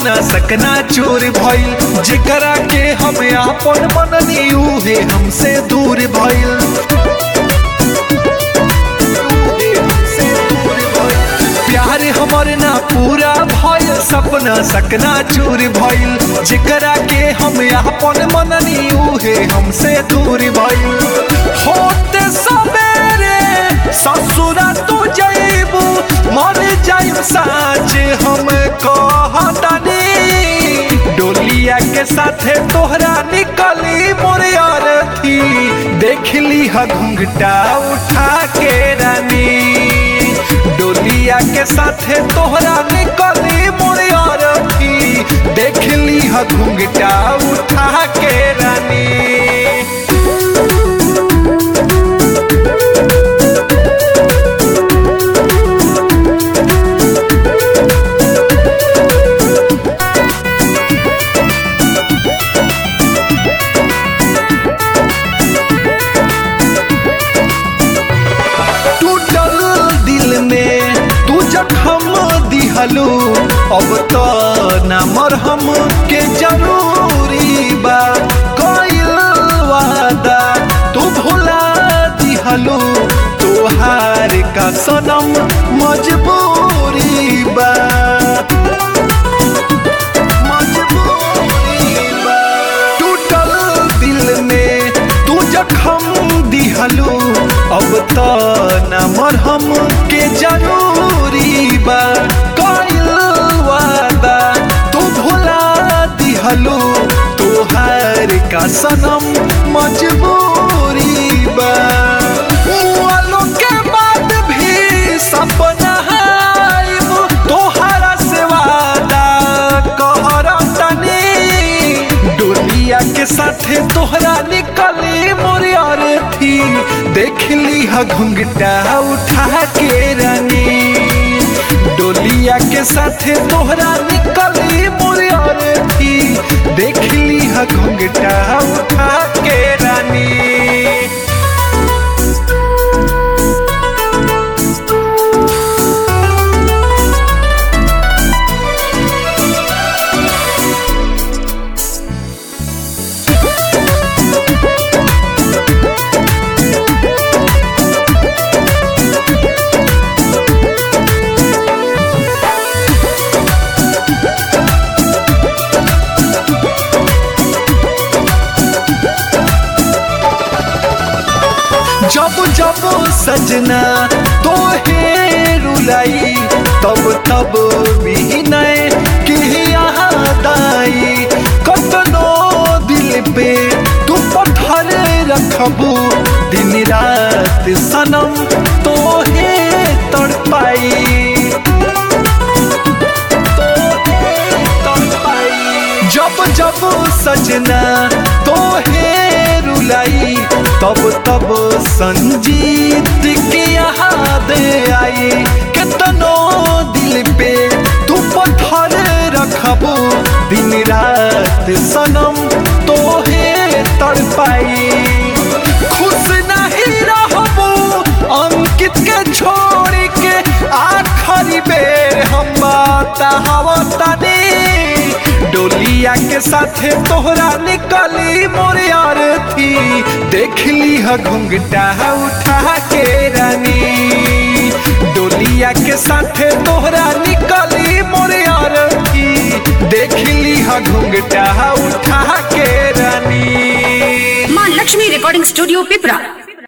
सपना सकना चूर भइल। जेकरा के हम आपन मननी उहे हमसे दूर भइल। प्यार हमर ना पूरा भइल, सपना सकना चूर भइल। जेकरा के हम आपन मननी उहे हमसे दूर भइल। होते सबेरे ससुरा तू जइबू, मर जाइब साँझ हम कहतनी। डोलिया के साथे तोहरा निकली मोर अरथी, देख ली ह घुंघटा उठा के रानी। डोलिया के साथे तोहरा निकली मोर अरथी, देख ली ह घुंघटा उठा के रानी। अब तो ना मरहम के जरूरी बा, कइल वादा तू भुला दिहलू। तोहार का सनम मजबूरी बा, टूटल दिल में तू जख्म दिहलू। अब तो ना मरहम के जरूरी बा, तोहार का सनम मजबूरी बा। वालों के बाद भी सपना आइब, तोहरा से वादा कहरतनी। डोलिया के साथे तोहरा निकली मोर अरथी, देख ली ह घुंघटा उठा के रानी। डोलिया के साथे तोहरा निकली मोर अरथी, देख ली ह घुंघटा उठा के रानी। जब जब सजना तोहे रुलाई, तब तब विनय की याद आई। कतनो दिल पे तू पत्थर रखबू, दिन रात सनम तोहे तड़पाई। जब जब सजना तोहे रुलाई, तब तब संजीत की याद आई। कितनो दिल पे तू पत्थर रखबू, दिन रात सनम तोहे तड़पाई। खुश नहीं रहबू अंकित के छोड़ के, आखिरी बेर हम बतावतनी। डोलिया के साथे तोहरा निकली मोर अरथी, देख ली ह घुंघटा उठा के रानी। डोलिया के साथे तोहरा निकली मोर अरथी, देख ली ह घुंघटा उठा के रानी। मां लक्ष्मी रिकॉर्डिंग स्टूडियो पिपरा।